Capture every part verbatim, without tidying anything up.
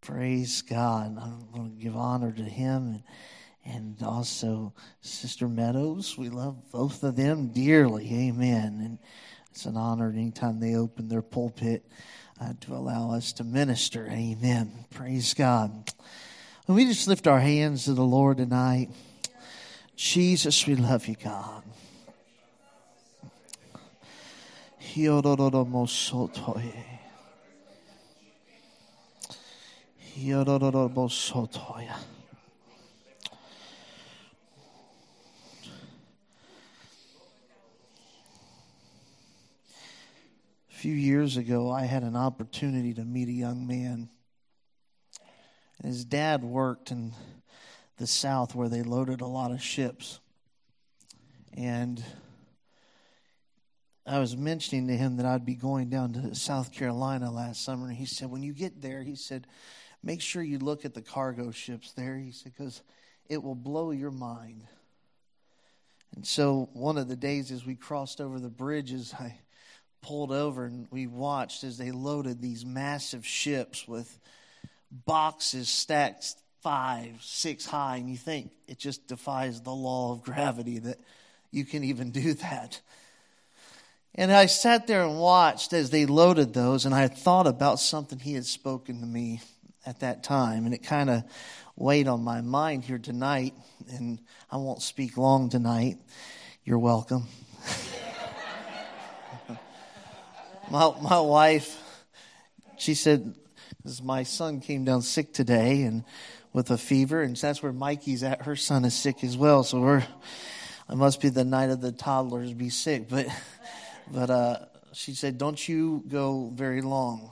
Praise God. I'm going to give honor to him and, and also Sister Meadows. We love both of them dearly. Amen. And it's an honor anytime they open their pulpit uh, to allow us to minister. Amen. Praise God. And we just lift our hands to the Lord tonight. Jesus, we love you, God. A few years ago, I had an opportunity to meet a young man. His dad worked in the South where they loaded a lot of ships. And I was mentioning to him that I'd be going down to South Carolina last summer. And he said, when you get there, he said, make sure you look at the cargo ships there. He said, because it will blow your mind. And so one of the days as we crossed over the bridges, I pulled over and we watched as they loaded these massive ships with boxes stacked five, six high. And you think it just defies the law of gravity that you can even do that. And I sat there and watched as they loaded those, and I had thought about something he had spoken to me at that time, and it kind of weighed on my mind here tonight, and I won't speak long tonight. You're welcome. my my wife, she said, because my son came down sick today and with a fever, and that's where Mikey's at. Her son is sick as well, so we're it must be the night of the toddlers be sick, but but uh, she said, don't you go very long.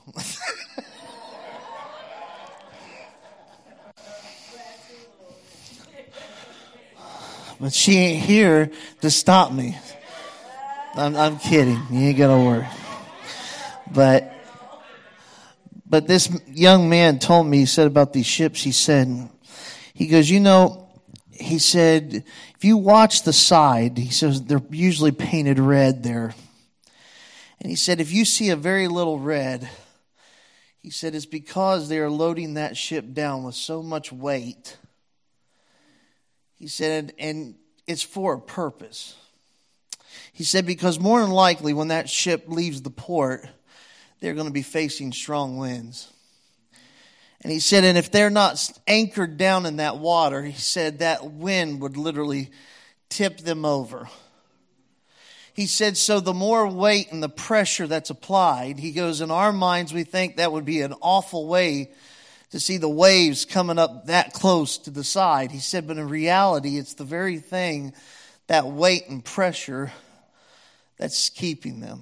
But she ain't here to stop me. I'm, I'm kidding. You ain't gonna worry. But, but this young man told me, he said about these ships, he said, he goes, you know, he said, if you watch the side, he says they're usually painted red there. And he said, if you see a very little red, he said, it's because they are loading that ship down with so much weight. He said, and it's for a purpose. He said, because more than likely when that ship leaves the port, they're going to be facing strong winds. And he said, and if they're not anchored down in that water, he said that wind would literally tip them over. He said, so the more weight and the pressure that's applied, he goes, in our minds we think that would be an awful way to see the waves coming up that close to the side. He said, but in reality, it's the very thing, that weight and pressure, that's keeping them.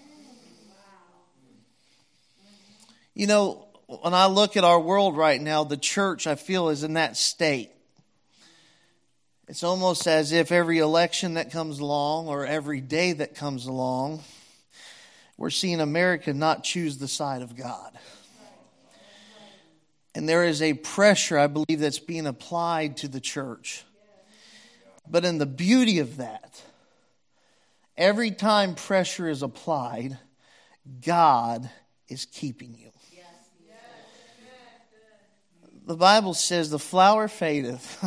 You know, when I look at our world right now, the church, I feel, is in that state. It's almost as if every election that comes along or every day that comes along, we're seeing America not choose the side of God. And there is a pressure, I believe, that's being applied to the church. But in the beauty of that, every time pressure is applied, God is keeping you. The Bible says the flower fadeth.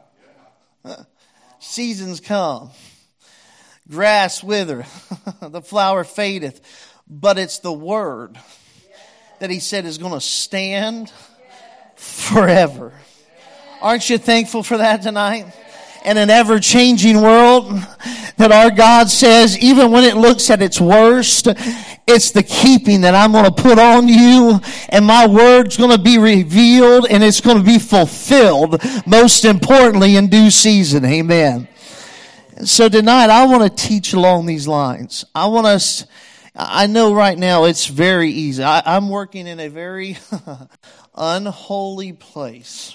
Seasons come. Grass withereth. The flower fadeth. But it's the word that he said is going to stand forever. Aren't you thankful for that tonight? In an ever-changing world, that our God says, even when it looks at its worst, it's the keeping that I'm going to put on you, and my word's going to be revealed, and it's going to be fulfilled, most importantly, in due season. Amen. So tonight, I want to teach along these lines. I want us, I know right now it's very easy. I, I'm working in a very unholy place.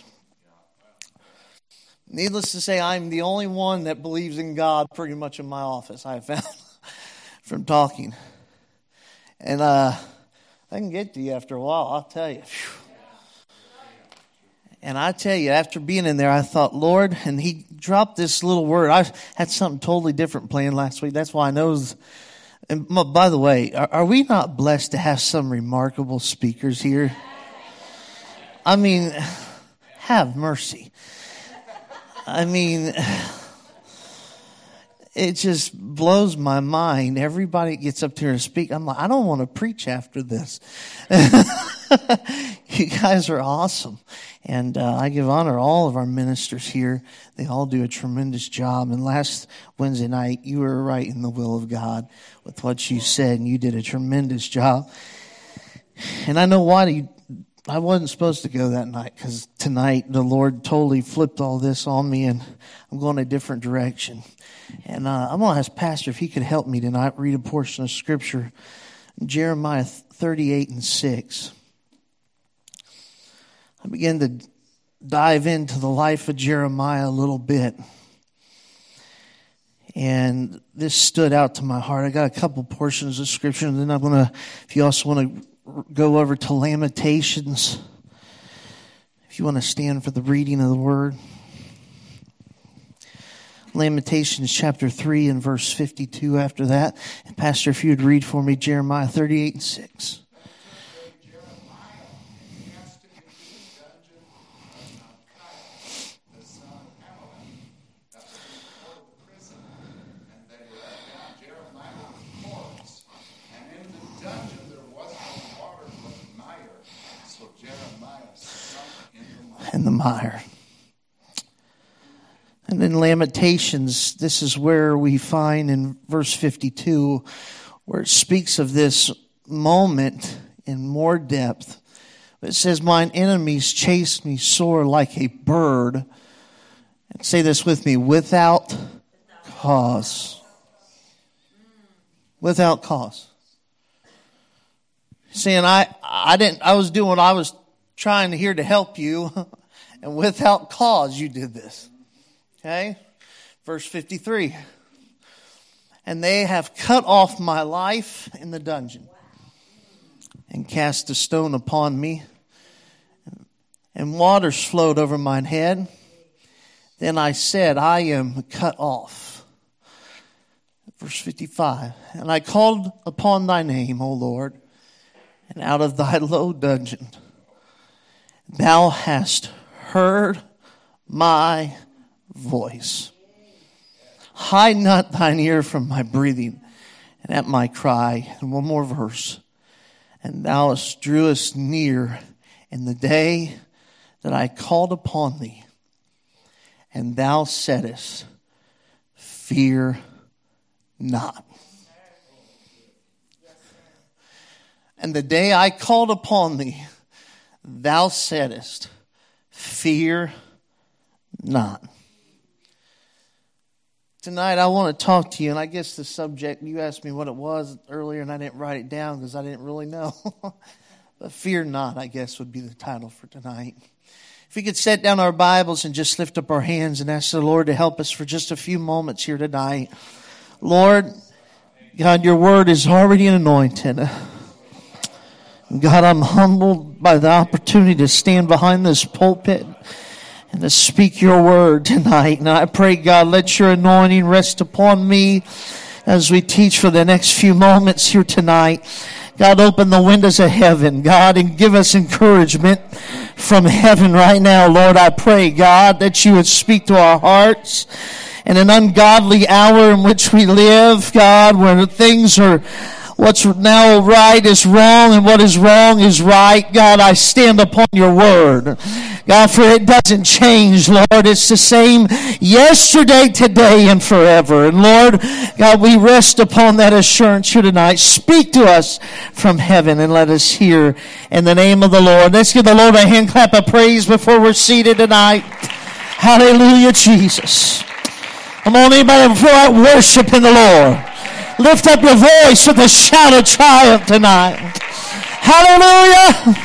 Needless to say, I'm the only one that believes in God pretty much in my office, I have found, from talking. And uh, I can get to you after a while, I'll tell you. And I tell you, after being in there, I thought, Lord, and he dropped this little word. I had something totally different planned last week. That's why I know. And by the way, are, are we not blessed to have some remarkable speakers here? I mean, have mercy. I mean, it just blows my mind. Everybody gets up here to speak. I'm like, I don't want to preach after this. You guys are awesome. And uh, I give honor to all of our ministers here. They all do a tremendous job. And last Wednesday night, you were right in the will of God with what you said. And you did a tremendous job. And I know why you, I wasn't supposed to go that night, because tonight the Lord totally flipped all this on me and I'm going a different direction. And uh, I'm going to ask Pastor if he could help me tonight read a portion of Scripture. Jeremiah thirty-eight and six. I began to dive into the life of Jeremiah a little bit. And this stood out to my heart. I got a couple portions of Scripture, and then I'm going to, if you also want to go over to Lamentations, if you want to stand for the reading of the Word. Lamentations chapter three and verse fifty-two after that. And Pastor, if you would read for me Jeremiah thirty-eight and six. In the mire. And in Lamentations, this is where we find in verse fifty-two, where it speaks of this moment in more depth. It says, mine enemies chase me sore like a bird. And say this with me, without cause. Without cause. Saying, I, I didn't, I was doing what I was trying to here to help you. And without cause, you did this. Okay? Verse fifty-three. And they have cut off my life in the dungeon and cast a stone upon me. And waters flowed over mine head. Then I said, I am cut off. Verse fifty-five. And I called upon thy name, O Lord, and out of thy low dungeon thou hast heard my voice. Hide not thine ear from my breathing and at my cry. And one more verse. And thou drewest near in the day that I called upon thee. And thou saidest, fear not. And the day I called upon thee, thou saidest, fear not. Tonight I want to talk to you, and I guess the subject, you asked me what it was earlier, and I didn't write it down because I didn't really know. But fear not, I guess, would be the title for tonight. If we could set down our Bibles and just lift up our hands and ask the Lord to help us for just a few moments here tonight. Lord, God, your word is already anointed. God, I'm humbled by the opportunity to stand behind this pulpit and to speak your word tonight. And I pray, God, let your anointing rest upon me as we teach for the next few moments here tonight. God, open the windows of heaven, God, and give us encouragement from heaven right now. Lord, I pray, God, that you would speak to our hearts in an ungodly hour in which we live, God, where things are, what's now right is wrong and what is wrong is right. God, I stand upon your word. God, for it doesn't change, Lord. It's the same yesterday, today, and forever. And Lord, God, we rest upon that assurance here tonight. Speak to us from heaven and let us hear in the name of the Lord. Let's give the Lord a hand clap of praise before we're seated tonight. Hallelujah, Jesus. Come on, anybody, before I worship in the Lord, lift up your voice with a shout of triumph tonight. Hallelujah.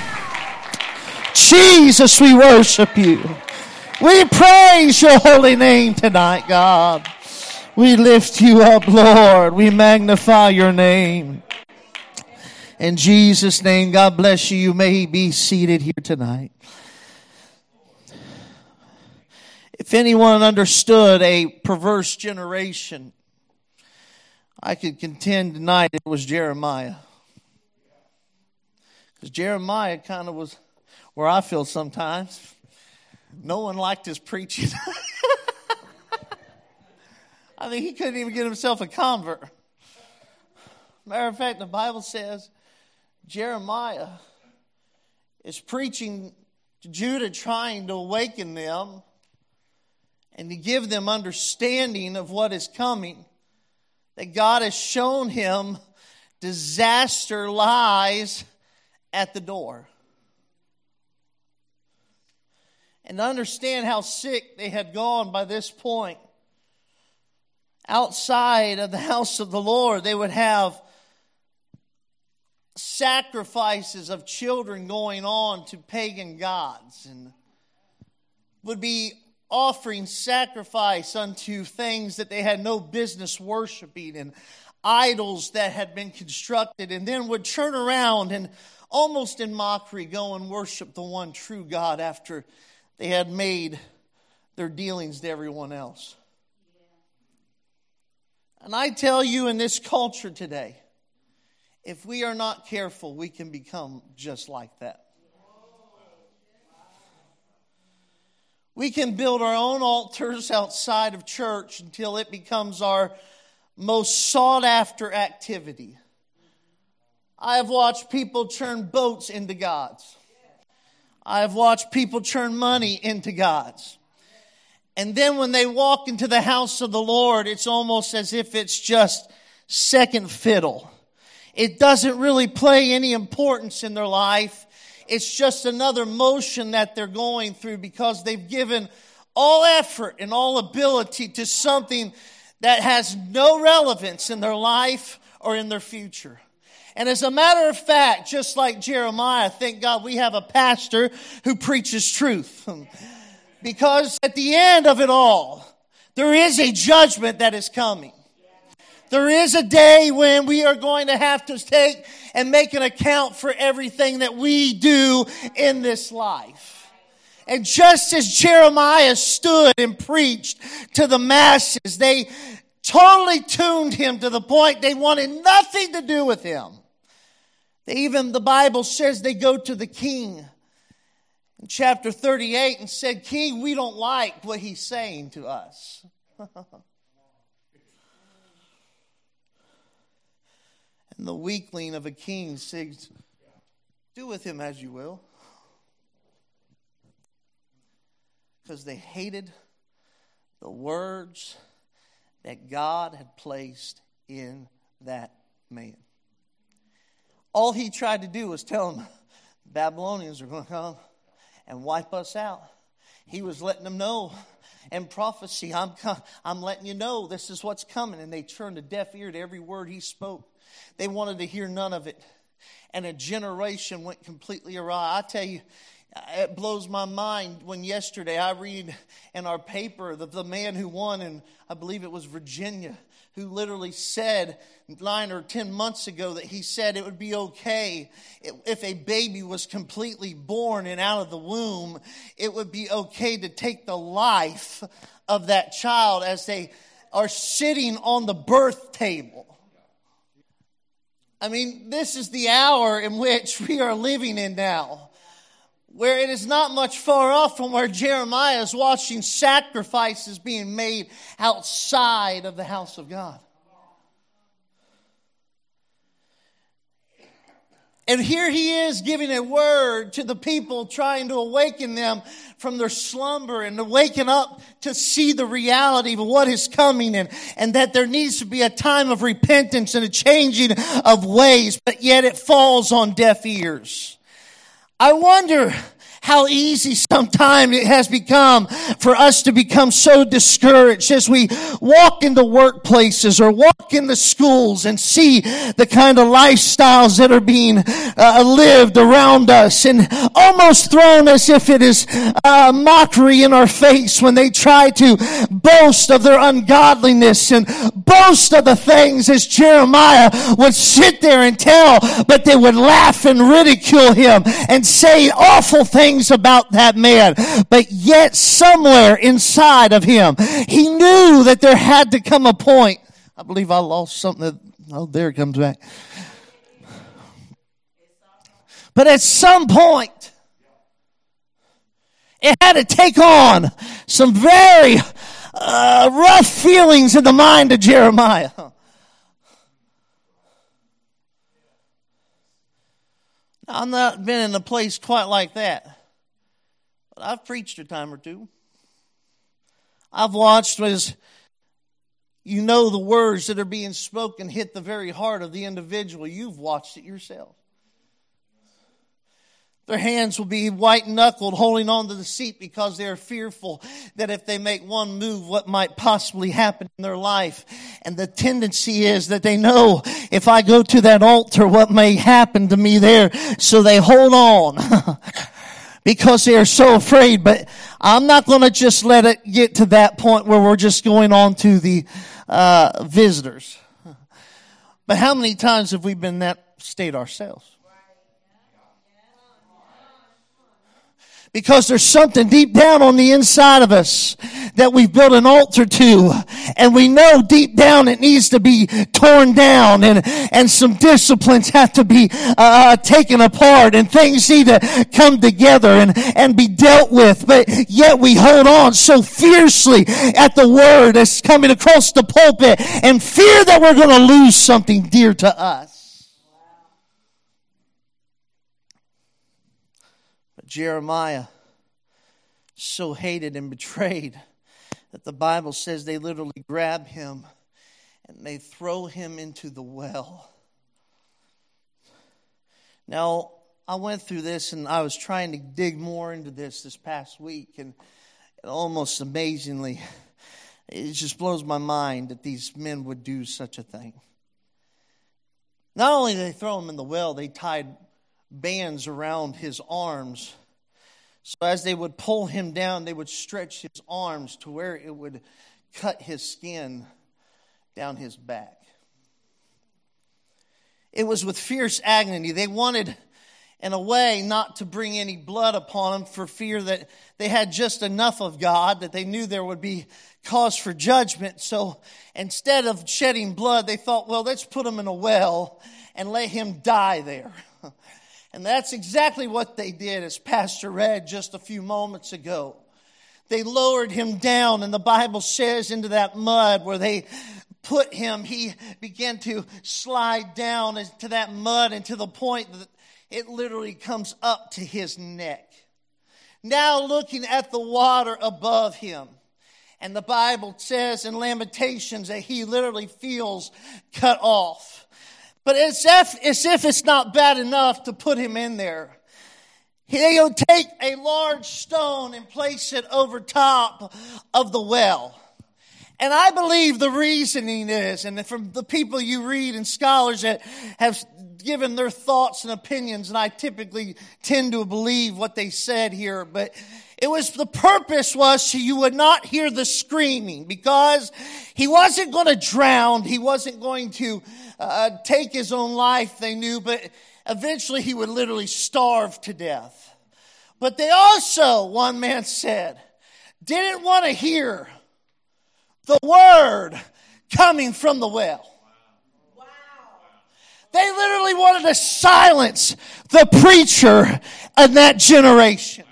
Jesus, we worship you. We praise your holy name tonight, God. We lift you up, Lord. We magnify your name. In Jesus' name, God bless you. You may be seated here tonight. If anyone understood a perverse generation, I could contend tonight it was Jeremiah. Because Jeremiah kind of was where I feel sometimes. No one liked his preaching. I mean, he couldn't even get himself a convert. Matter of fact, the Bible says Jeremiah is preaching to Judah, trying to awaken them and to give them understanding of what is coming. That God has shown him disaster lies at the door. And to understand how sick they had gone by this point, outside of the house of the Lord, they would have sacrifices of children going on to pagan gods, and would be offering sacrifice unto things that they had no business worshiping, and idols that had been constructed, and then would turn around and almost in mockery go and worship the one true God after they had made their dealings to everyone else. And I tell you, in this culture today, if we are not careful, we can become just like that. We can build our own altars outside of church until it becomes our most sought after activity. I have watched people turn boats into gods. I have watched people turn money into gods. And then when they walk into the house of the Lord, it's almost as if it's just second fiddle. It doesn't really play any importance in their life. It's just another motion that they're going through because they've given all effort and all ability to something that has no relevance in their life or in their future. And as a matter of fact, just like Jeremiah, thank God we have a pastor who preaches truth. Because at the end of it all, there is a judgment that is coming. There is a day when we are going to have to take and make an account for everything that we do in this life. And just as Jeremiah stood and preached to the masses, they totally tuned him to the point they wanted nothing to do with him. They even, the Bible says, they go to the king in chapter thirty-eight and said, "King, we don't like what he's saying to us." And the weakling of a king says, "Do with him as you will." Because they hated the words that God had placed in that man. All he tried to do was tell them, the Babylonians are going to come and wipe us out. He was letting them know in prophecy, I'm, I'm letting you know this is what's coming. And they turned a deaf ear to every word he spoke. They wanted to hear none of it. And a generation went completely awry. I tell you, it blows my mind when yesterday I read in our paper the, the man who won, and I believe it was Virginia, who literally said nine or ten months ago that he said it would be okay if a baby was completely born and out of the womb. It would be okay to take the life of that child as they are sitting on the birth table. I mean, this is the hour in which we are living in now, where it is not much far off from where Jeremiah is watching sacrifices being made outside of the house of God. And here he is giving a word to the people, trying to awaken them from their slumber and to waken up to see the reality of what is coming, and, and that there needs to be a time of repentance and a changing of ways, but yet it falls on deaf ears. I wonder how easy sometimes it has become for us to become so discouraged as we walk into workplaces or walk into schools and see the kind of lifestyles that are being uh, lived around us, and almost thrown as if it is uh, mockery in our face when they try to boast of their ungodliness and boast of the things as Jeremiah would sit there and tell, but they would laugh and ridicule him and say awful things about that man. But yet somewhere inside of him, he knew that there had to come a point. I believe I lost something. That, oh, there it comes back. But at some point, It had to take on some very uh, rough feelings in the mind of Jeremiah. I've not been in a place quite like that, but I've preached a time or two. I've watched as, you know, the words that are being spoken hit the very heart of the individual. You've watched it yourself. Their hands will be white-knuckled, holding on to the seat because they are fearful that if they make one move, what might possibly happen in their life. And the tendency is that they know, if I go to that altar, what may happen to me there. So they hold on because they are so afraid. But I'm not going to just let it get to that point where we're just going on to the uh, visitors. But how many times have we been in that state ourselves? Because there's something deep down on the inside of us that we've built an altar to. And we know deep down it needs to be torn down. And, and some disciplines have to be uh, taken apart. And things need to come together and, and be dealt with. But yet we hold on so fiercely at the word that's coming across the pulpit. And fear that we're going to lose something dear to us. Jeremiah so hated and betrayed that the Bible says they literally grab him and they throw him into the well. Now, I went through this and I was trying to dig more into this this past week, and almost amazingly, it just blows my mind that these men would do such a thing. Not only did they throw him in the well, they tied bands around his arms. So as they would pull him down, they would stretch his arms to where it would cut his skin down his back. It was with fierce agony. They wanted, in a way, not to bring any blood upon him for fear that they had just enough of God, that they knew there would be cause for judgment. So instead of shedding blood, they thought, well, let's put him in a well and let him die there. And that's exactly what they did, as Pastor read just a few moments ago. They lowered him down, and the Bible says into that mud where they put him, he began to slide down into that mud, and to the point that it literally comes up to his neck. Now looking at the water above him. And the Bible says in Lamentations that he literally feels cut off. But as if, as if it's not bad enough to put him in there, he'll take a large stone and place it over top of the well. And I believe the reasoning is, and from the people you read and scholars that have given their thoughts and opinions, and I typically tend to believe what they said here, but it was, the purpose was so you would not hear the screaming, because he wasn't going to drown. He wasn't going to uh, take his own life, they knew, but eventually he would literally starve to death. But they also, one man said, didn't want to hear the word coming from the well. Wow. They literally wanted to silence the preacher of that generation.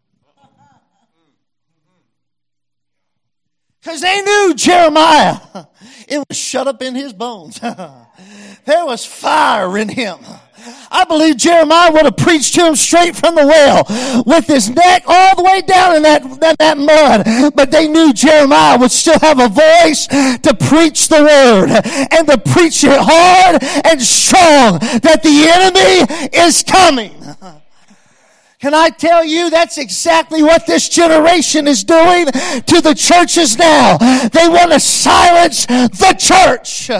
Because they knew Jeremiah, it was shut up in his bones. There was fire in him. I believe Jeremiah would have preached to him straight from the well with his neck all the way down in that, that, that mud. But they knew Jeremiah would still have a voice to preach the word and to preach it hard and strong that the enemy is coming. Can I tell you, that's exactly what this generation is doing to the churches now. They want to silence the church.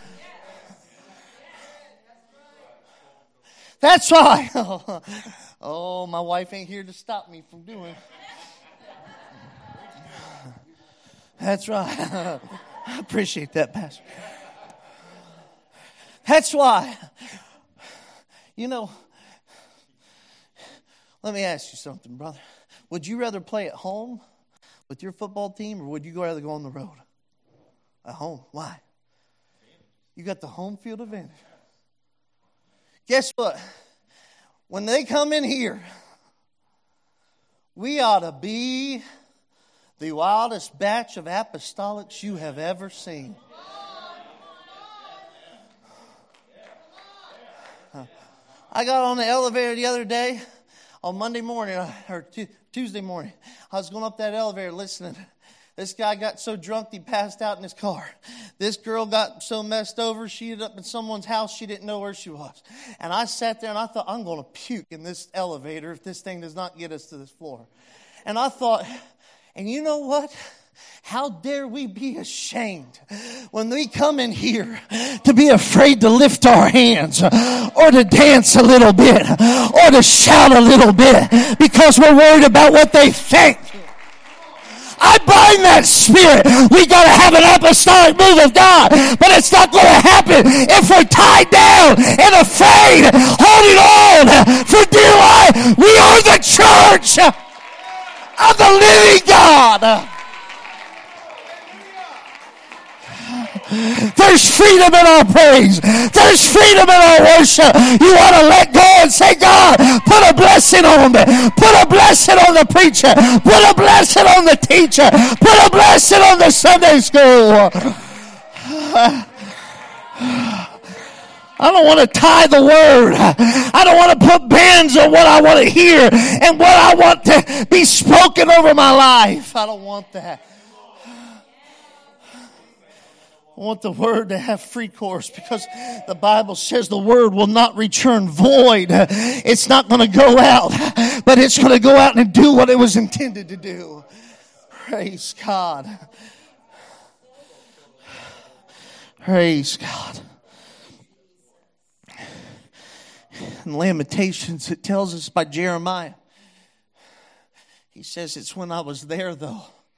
That's why. Oh, my wife ain't here to stop me from doing it. That's right. I appreciate that, Pastor. That's why. You know, let me ask you something, brother. Would you rather play at home with your football team, or would you rather go on the road? At home. Why? You got the home field advantage. Guess what? When they come in here, We ought to be the wildest batch of apostolics you have ever seen. I got on the elevator the other day, on Monday morning, or Tuesday morning. I was going up that elevator listening. This guy got so drunk he passed out in his car. This girl got so messed over she ended up in someone's house she didn't know where she was. And I sat there and I thought, I'm going to puke in this elevator if this thing does not get us to this floor. And I thought, and you know what? How dare we be ashamed when we come in here to be afraid to lift our hands or to dance a little bit or to shout a little bit because we're worried about what they think. I bind that spirit. We got to have an apostolic move of God, but it's not going to happen if we're tied down and afraid, holding on for dear life. We are the church of the living God. There's freedom in our praise. There's freedom in our worship. You want to let go and say, God, put a blessing on me. Put a blessing on the preacher. Put a blessing on the teacher. Put a blessing on the Sunday school. I don't want to tie the word. I don't want to put bands on what I want to hear and what I want to be spoken over my life. I don't want that. I want the word to have free course because the Bible says the word will not return void. It's not going to go out, but it's going to go out and do what it was intended to do. Praise God. Praise God. In Lamentations, it tells us by Jeremiah. He says, it's when I was there, though,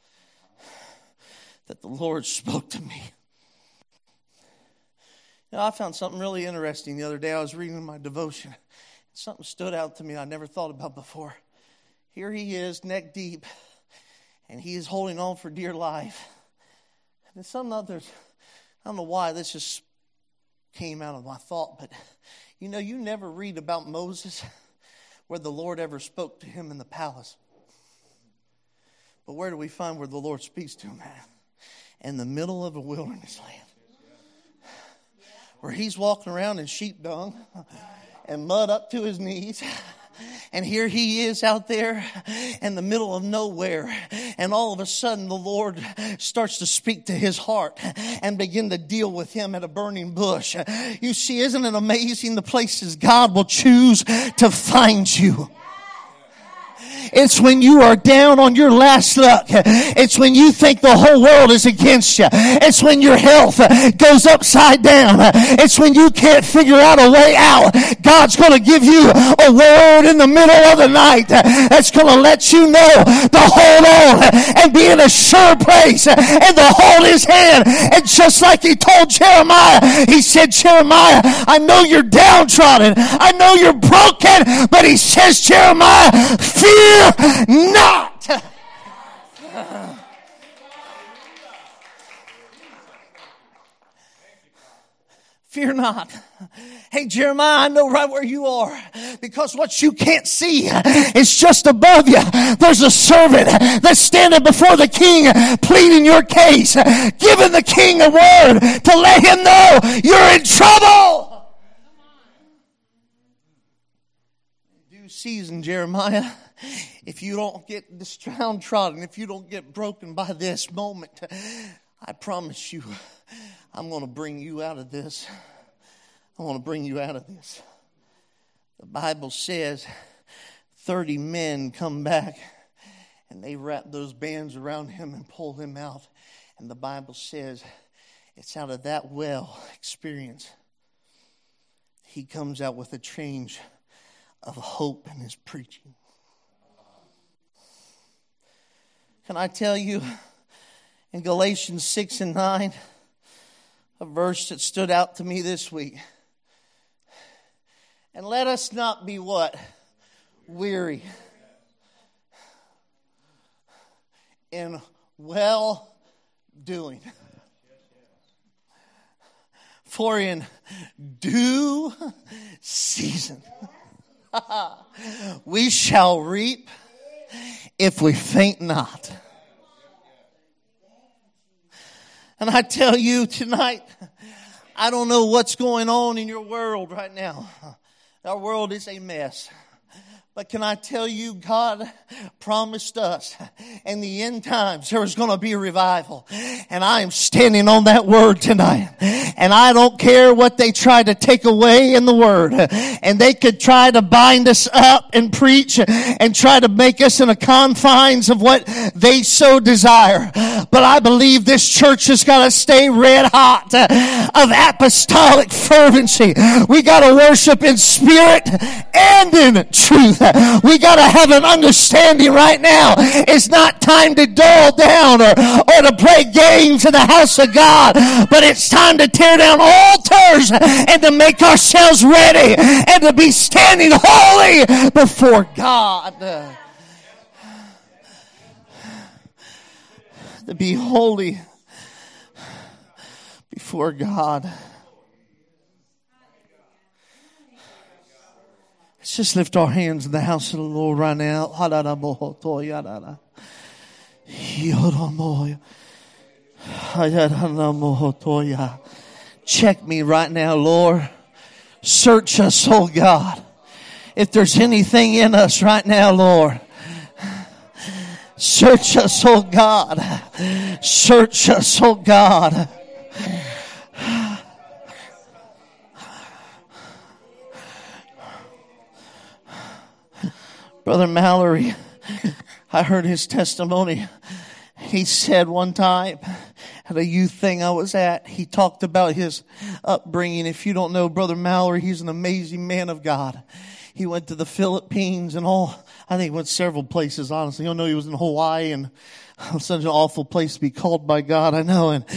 that the Lord spoke to me. You know, I found something really interesting the other day. I was reading my devotion. Something stood out to me I never thought about before. Here he is, neck deep, and he is holding on for dear life. And there's some others, I don't know why this just came out of my thought, but you know, you never read about Moses where the Lord ever spoke to him in the palace. But where do we find where the Lord speaks to him at? In the middle of a wilderness land. Where he's walking around in sheep dung and mud up to his knees. And here he is out there in the middle of nowhere. And all of a sudden the Lord starts to speak to his heart and begin to deal with him at a burning bush. You see, isn't it amazing the places God will choose to find you? It's when you are down on your last luck. It's when you think the whole world is against you. It's when your health goes upside down. It's when you can't figure out a way out. God's going to give you a word in the middle of the night that's going to let you know to hold on and be in a sure place and to hold his hand. And just like he told Jeremiah, he said, Jeremiah, I know you're downtrodden. I know you're broken. But he says, Jeremiah, fear not. Fear not. Hey, Jeremiah, I know right where you are because what you can't see is just above you. There's a servant that's standing before the king pleading your case, giving the king a word to let him know you're in trouble. Due season, Jeremiah. If you don't get downtrodden, if you don't get broken by this moment, I promise you, I'm going to bring you out of this. I want to bring you out of this. The Bible says thirty men come back and they wrap those bands around him and pull him out. And the Bible says it's out of that well experience he comes out with a change of hope in his preaching. Can I tell you, in Galatians six and nine, a verse that stood out to me this week. And let us not be what? Weary in well-doing. For in due season we shall reap if we faint not. And I tell you tonight, I don't know what's going on in your world right now. Our world is a mess. But can I tell you, God promised us in the end times there was going to be a revival. And I am standing on that word tonight. And I don't care what they try to take away in the word. And they could try to bind us up and preach and try to make us in the confines of what they so desire. But I believe this church has got to stay red hot of apostolic fervency. We got to worship in spirit and in truth. We got to have an understanding right now. It's not time to dull down or, or to play games in the house of God, but it's time to tear down altars and to make ourselves ready and to be standing holy before God. To be holy before God. Let's just lift our hands in the house of the Lord right now. Check me right now, Lord. Search us, oh God. If there's anything in us right now, Lord. Search us, oh God. Search us, oh God. Brother Mallory, I heard his testimony. He said one time at a youth thing I was at, he talked about his upbringing. If you don't know Brother Mallory, he's an amazing man of God. He went to the Philippines and all. I think he went several places, honestly. You don't know he was in Hawaii, and such an awful place to be called by God, I know. And,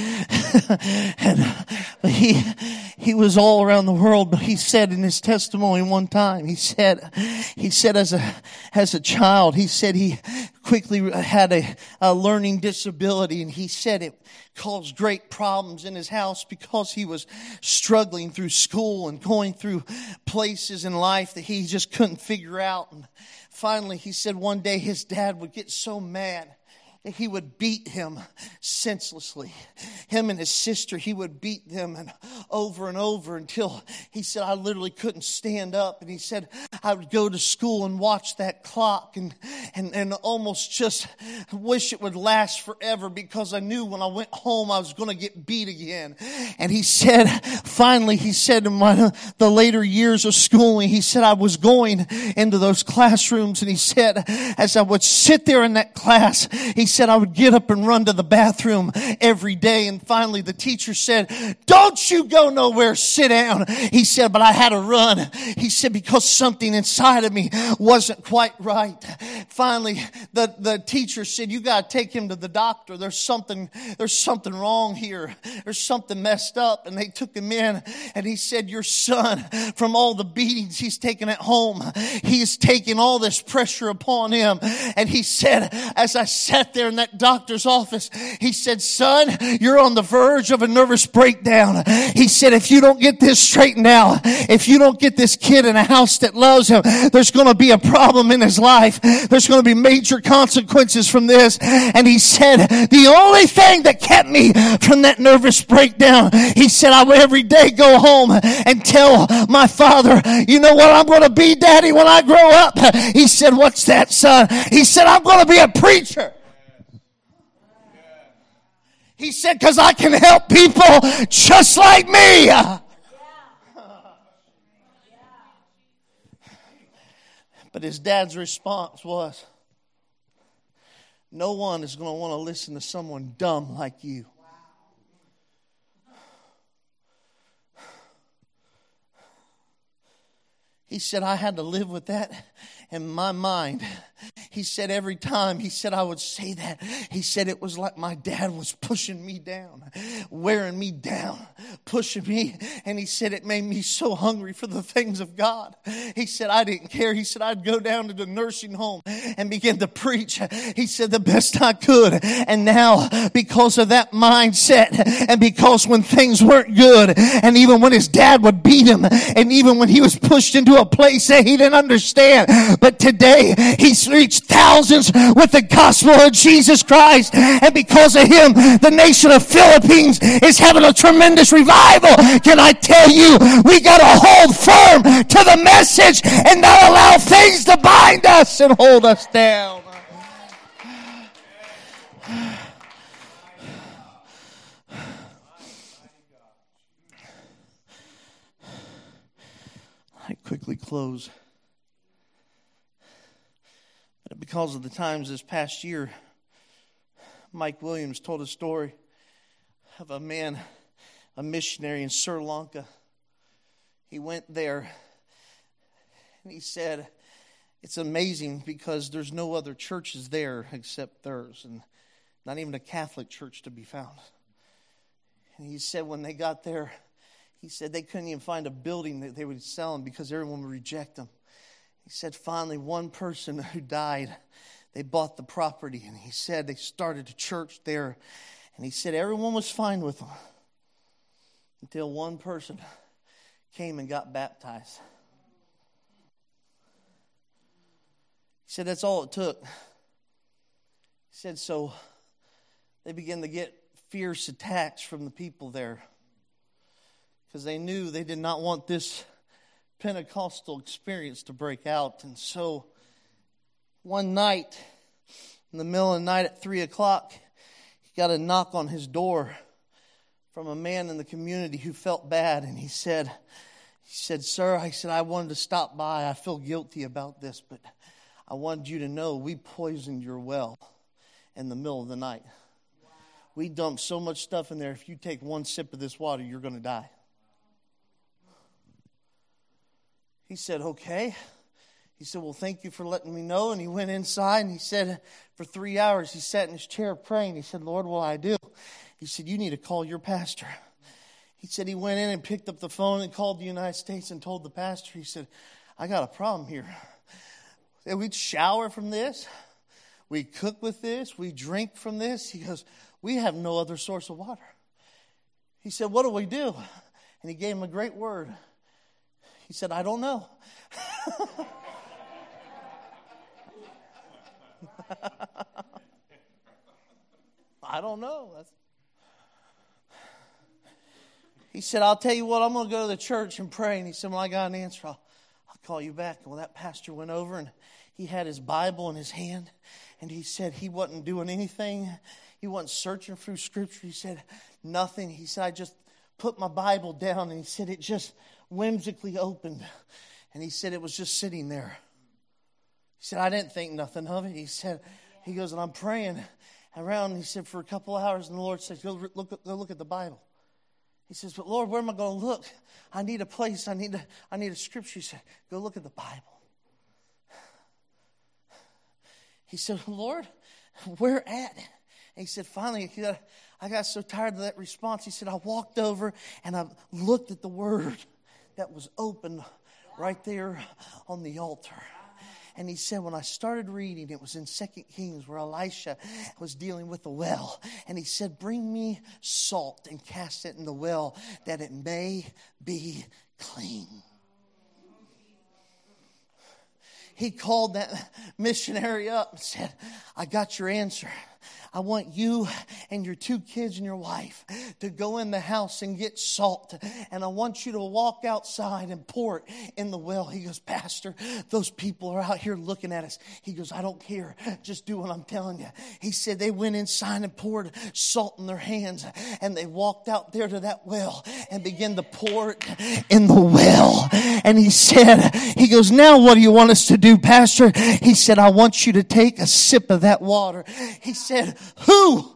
and he, he was all around the world, but he said in his testimony one time, he said, he said as a, as a child, he said he quickly had a, a learning disability, and he said it caused great problems in his house because he was struggling through school and going through places in life that he just couldn't figure out. And finally, he said one day his dad would get so mad that he would beat him senselessly. Him and his sister, he would beat them and over and over until he said, I literally couldn't stand up. And he said, I would go to school and watch that clock and, and, and almost just wish it would last forever because I knew when I went home I was going to get beat again. And he said, finally, he said in my, the later years of schooling, he said, I was going into those classrooms, and he said, as I would sit there in that class, he said I would get up and run to the bathroom every day. And finally the teacher said, don't you go nowhere, sit down. He said, but I had to run. He said, because something inside of me wasn't quite right. Finally, the, the teacher said, you got to take him to the doctor. There's something, there's something wrong here. There's something messed up. And they took him in, and he said, your son, from all the beatings he's taken at home, he's taking all this pressure upon him. And he said, as I sat there in that doctor's office, he said, son, you're on the verge of a nervous breakdown. He said, if you don't get this straightened out, if you don't get this kid in a house that loves him, there's going to be a problem in his life. There's going to be major consequences from this. And he said, the only thing that kept me from that nervous breakdown, he said, I would every day go home and tell my father, you know what I'm going to be, Daddy, when I grow up? He said, what's that, son? He said, I'm going to be a preacher. He said, because I can help people just like me. But his dad's response was, no one is going to want to listen to someone dumb like you. He said, I had to live with that in my mind. He said, every time he said I would say that, he said it was like my dad was pushing me down, wearing me down, pushing me. And he said it made me so hungry for the things of God. He said I didn't care. He said I'd go down to the nursing home and begin to preach. He said the best I could. And now, because of that mindset, and because when things weren't good, and even when his dad would beat him, and even when he was pushed into a place that he didn't understand. But today, he's reached thousands with the gospel of Jesus Christ. And because of him, the nation of Philippines is having a tremendous revival. Can I tell you, we got to hold firm to the message and not allow things to bind us and hold us down. I quickly close. But because of the times this past year, Mike Williams told a story of a man, a missionary in Sri Lanka. He went there and he said, it's amazing because there's no other churches there except theirs, and not even a Catholic church to be found. And he said when they got there, he said they couldn't even find a building that they would sell them because everyone would reject them. He said finally one person who died, they bought the property, and he said they started a church there. And he said everyone was fine with them until one person came and got baptized. He said that's all it took. He said so they began to get fierce attacks from the people there, because they knew they did not want this Pentecostal experience to break out. And so one night, in the middle of the night at three o'clock, he got a knock on his door from a man in the community who felt bad. And he said, he said, sir, I said, I wanted to stop by. I feel guilty about this, but I wanted you to know we poisoned your well in the middle of the night. Wow. We dumped so much stuff in there. If you take one sip of this water, you're going to die. He said, okay. He said, well, thank you for letting me know. And he went inside and he said, for three hours, he sat in his chair praying. He said, Lord, what do I do? He said, you need to call your pastor. He said he went in and picked up the phone and called the United States and told the pastor. He said, I got a problem here. We'd shower from this. We cook with this. We drink from this. He goes, we have no other source of water. He said, what do we do? And he gave him a great word. He said, I don't know. I don't know. That's... He said, I'll tell you what, I'm going to go to the church and pray. And he said, when I got an answer, I'll, I'll call you back. Well, that pastor went over and he had his Bible in his hand. And he said he wasn't doing anything. He wasn't searching through Scripture. He said, nothing. He said, I just put my Bible down. And he said, it just whimsically opened. And he said, it was just sitting there. He said, I didn't think nothing of it. He said, he goes, and I'm praying around. And he said, for a couple of hours. And the Lord said, go look, go look at the Bible. He says, but Lord, where am I going to look? I need a place. I need a, I need a scripture. He said, go look at the Bible. He said, Lord, where at? And he said, finally, he got, I got so tired of that response. He said, I walked over and I looked at the word that was open right there on the altar. And he said, when I started reading, it was in Second Kings where Elisha was dealing with the well. And he said, bring me salt and cast it in the well that it may be clean. He called that missionary up and said, I got your answer. I want you and your two kids and your wife to go in the house and get salt. And I want you to walk outside and pour it in the well. He goes, Pastor, those people are out here looking at us. He goes, I don't care. Just do what I'm telling you. He said they went inside and poured salt in their hands. And they walked out there to that well and began to pour it in the well. And he said, he goes, now what do you want us to do, Pastor? He said, I want you to take a sip of that water. He said, who?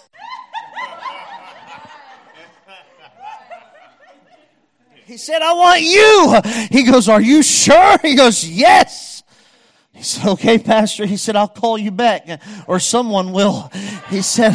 He said, I want you. He goes, are you sure? He goes, yes. He said, okay, Pastor. He said, I'll call you back, or someone will. He said,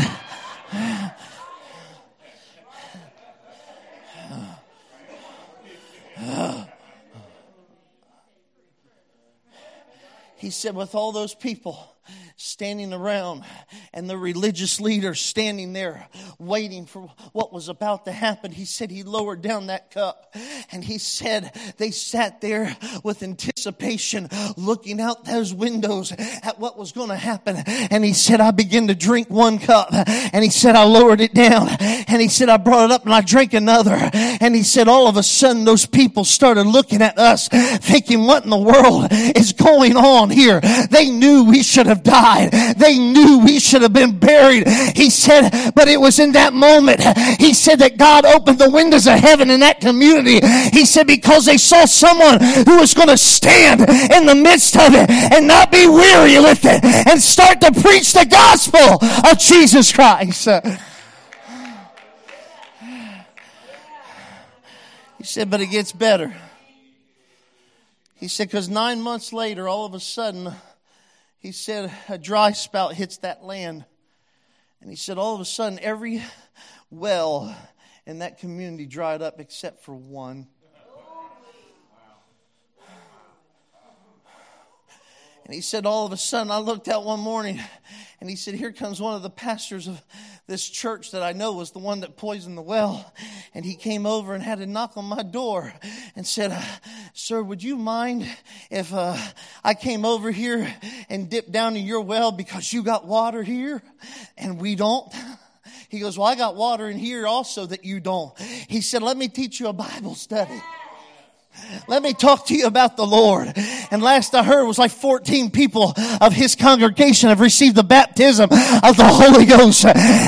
he said, with all those people standing around, and the religious leaders standing there waiting for what was about to happen. He said he lowered down that cup, and he said they sat there with anticipation, looking out those windows at what was going to happen. And he said, I began to drink one cup, and he said I lowered it down, and he said I brought it up and I drank another, and he said all of a sudden those people started looking at us thinking, what in the world is going on here? They knew we should have died. They knew we should have been buried. He said, but it was in that moment, he said that God opened the windows of heaven in that community. He said because they saw someone who was going to stand in the midst of it and not be weary with it and start to preach the gospel of Jesus Christ. He said, but it gets better. He said, because nine months later, all of a sudden, he said, a dry spout hits that land. And he said, all of a sudden, every well in that community dried up except for one. And he said, all of a sudden, I looked out one morning, and he said, here comes one of the pastors of this church that I know was the one that poisoned the well. And he came over and had to knock on my door and said, sir, would you mind if uh, I came over here and dipped down in your well because you got water here and we don't? He goes, well, I got water in here also that you don't. He said, let me teach you a Bible study. Let me talk to you about the Lord. And last I heard was like fourteen people of his congregation have received the baptism of the Holy Ghost.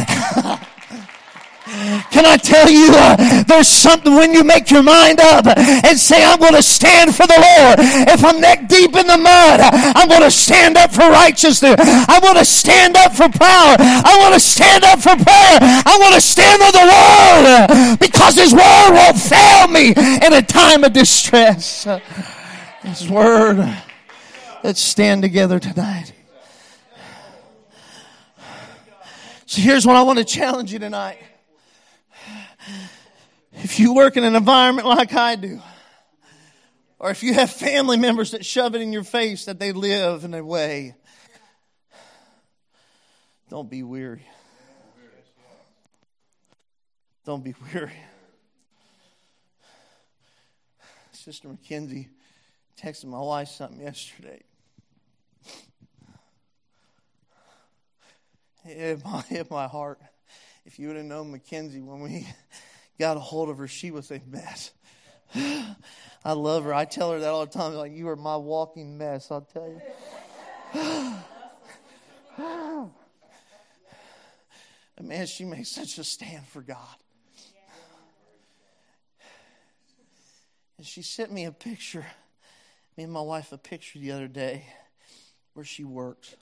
Can I tell you, uh, there's something when you make your mind up and say, I'm going to stand for the Lord. If I'm neck deep in the mud, I'm going to stand up for righteousness. I'm going to stand up for power. I want to stand up for prayer. I want to stand on the Word because His Word won't fail me in a time of distress. His Word. Let's stand together tonight. So here's what I want to challenge you tonight. If you work in an environment like I do, or if you have family members that shove it in your face that they live in a way, don't be weary. Don't be weary. Sister Mackenzie texted my wife something yesterday. It hit my, hit my heart. If you would have known Mackenzie when we got a hold of her, she was a mess. I love her. I tell her that all the time. Like, you are my walking mess, I'll tell you. And man, she makes such a stand for God. And she sent me a picture, me and my wife a picture the other day where she works.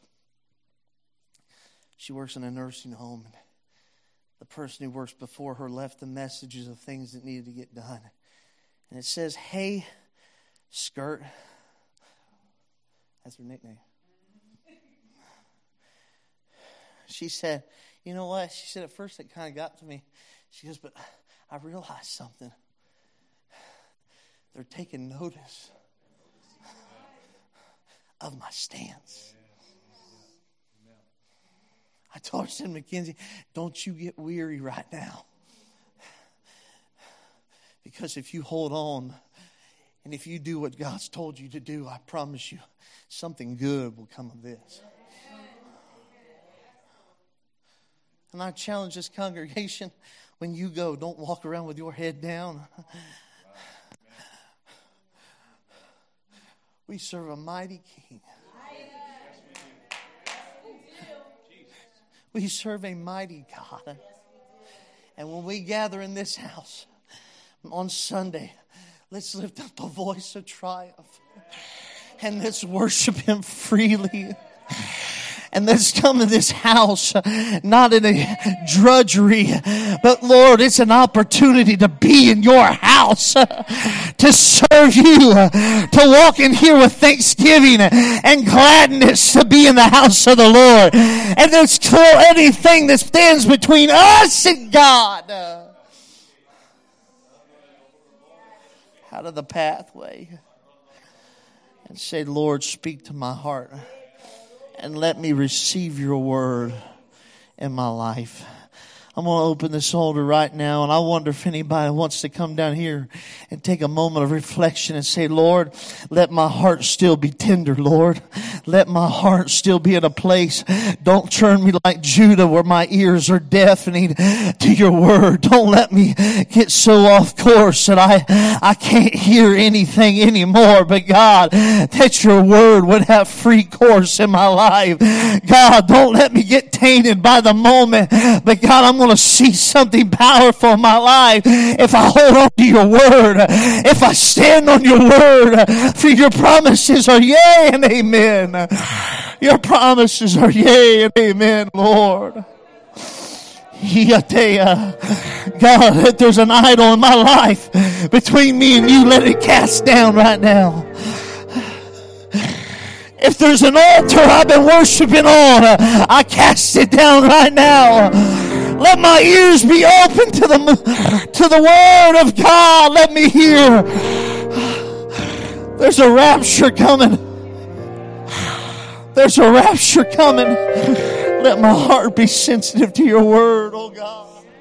She works in a nursing home. And the person who works before her left the messages of things that needed to get done. And it says, hey, skirt. That's her nickname. She said, you know what? She said, at first it kind of got to me. She goes, but I realized something. They're taking notice of my stance. I told her, I said, Mackenzie, don't you get weary right now. Because if you hold on and if you do what God's told you to do, I promise you something good will come of this. And I challenge this congregation, when you go, don't walk around with your head down. We serve a mighty King. We serve a mighty God. And when we gather in this house on Sunday, let's lift up the voice of triumph. And let's worship Him freely. And let's come to this house, not in a drudgery, but Lord, it's an opportunity to be in your house, to serve you, to walk in here with thanksgiving and gladness, to be in the house of the Lord. And let's kill anything that stands between us and God out of the pathway and say, Lord, speak to my heart. and let me receive your word in my life. I'm going to open this altar right now, and I wonder if anybody wants to come down here and take a moment of reflection and say, Lord, let my heart still be tender, Lord. Let my heart still be in a place. Don't turn me like Judah where my ears are deafening to your word. Don't let me get so off course that I, I can't hear anything anymore. But God, that your word would have free course in my life. God, don't let me get tainted by the moment. But God, I'm going to see something powerful in my life if I hold on to your word, if I stand on your word, for your promises are yea and amen. Your promises are yea and amen, Lord. God, if there's an idol in my life between me and you, let it cast down right now. If there's an altar I've been worshiping on, I cast it down right now. Let my ears be open to the, to the word of God. Let me hear. There's a rapture coming. There's a rapture coming. Let my heart be sensitive to your word, oh God.